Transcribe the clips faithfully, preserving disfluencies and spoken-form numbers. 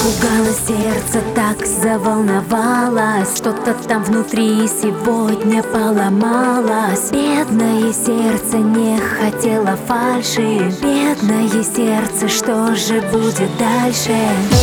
Испугалось сердце, так заволновалось. Что-то там внутри сегодня поломалось. Бедное сердце не хотело фальши. Бедное сердце, что же будет дальше?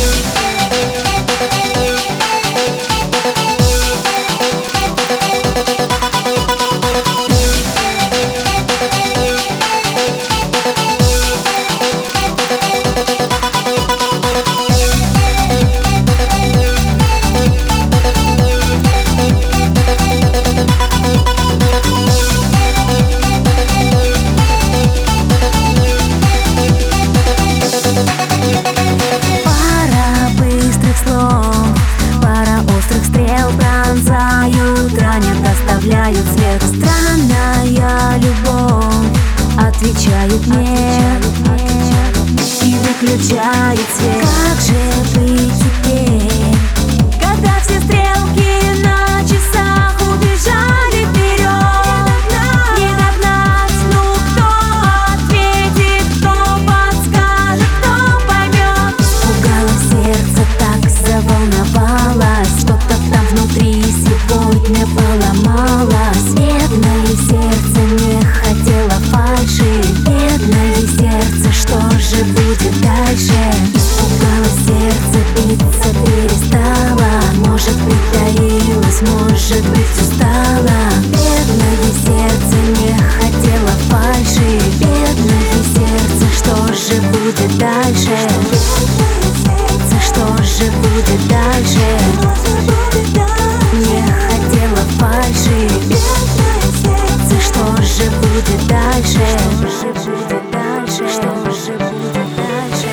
Оставляют след. Странная любовь отвечает мне и выключает свет. Как же быть теперь, когда все стрелки на часах убежали вперед? Не догнать, ну кто ответит, кто подскажет, кто поймет? Испугалось сердце, так заволновалось. Что-то там внутри сегодня поломалось. Бедное сердце не хотело фальши. Бедное сердце, что же будет дальше? Испугалось сердце, биться перестало. Может, притаилось, может быть, устала. Бедное сердце не хотело фальши. Бедное сердце, что же будет дальше? Что же будет дальше? Не хотела фальши. Сердце, что же будет дальше? Что же будет дальше? Что же будет дальше?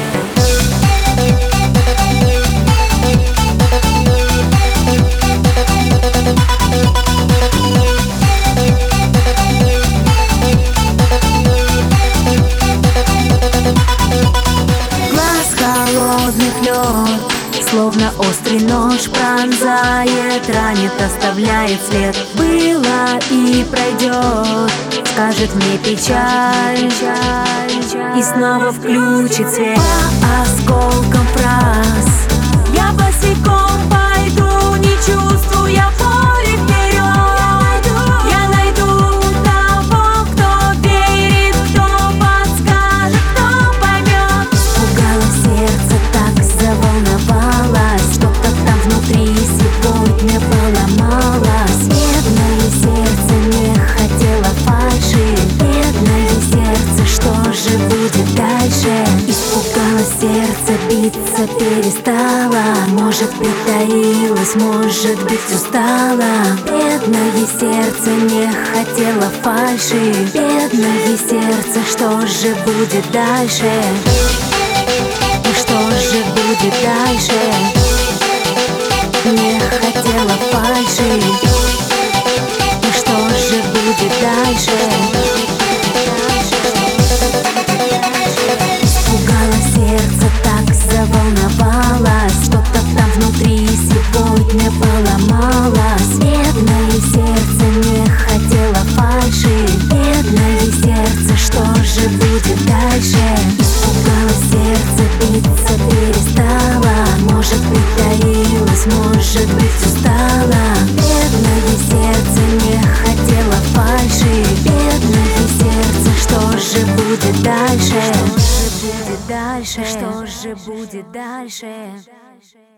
Глаз холодных лед, словно острый нож, пронзает, ранит, оставляет след. Было и пройдет, скажет мне печаль, и снова включит свет. По осколкам фраз я босиком пойду, не чувствуя боли вперед. Я найду того, кто верит, кто подскажет, кто поймет. Испугалось сердце, так заволновалось. Что-то там внутри сегодня поломалось. Бедное сердце не хотело фальши. Бедное сердце, что же будет дальше? Испугалось сердце, биться перестало. Может, притаилось, может быть, устала. Бедное сердце не хотело фальши. Бедное сердце, что же будет дальше? И что же будет дальше? Не хотела фальши. И что же будет дальше? Испугалось сердце, так заволновалось. Что-то там внутри сегодня поломалось. Бедное сердце не хотело фальши. Бедное сердце, что же будет дальше? Испугалось сердце, биться перестало. Может, притаилось, может быть, устала. Бедное сердце не хотело фальши. Бедное сердце, что же будет дальше? Что же будет дальше? Что же будет дальше?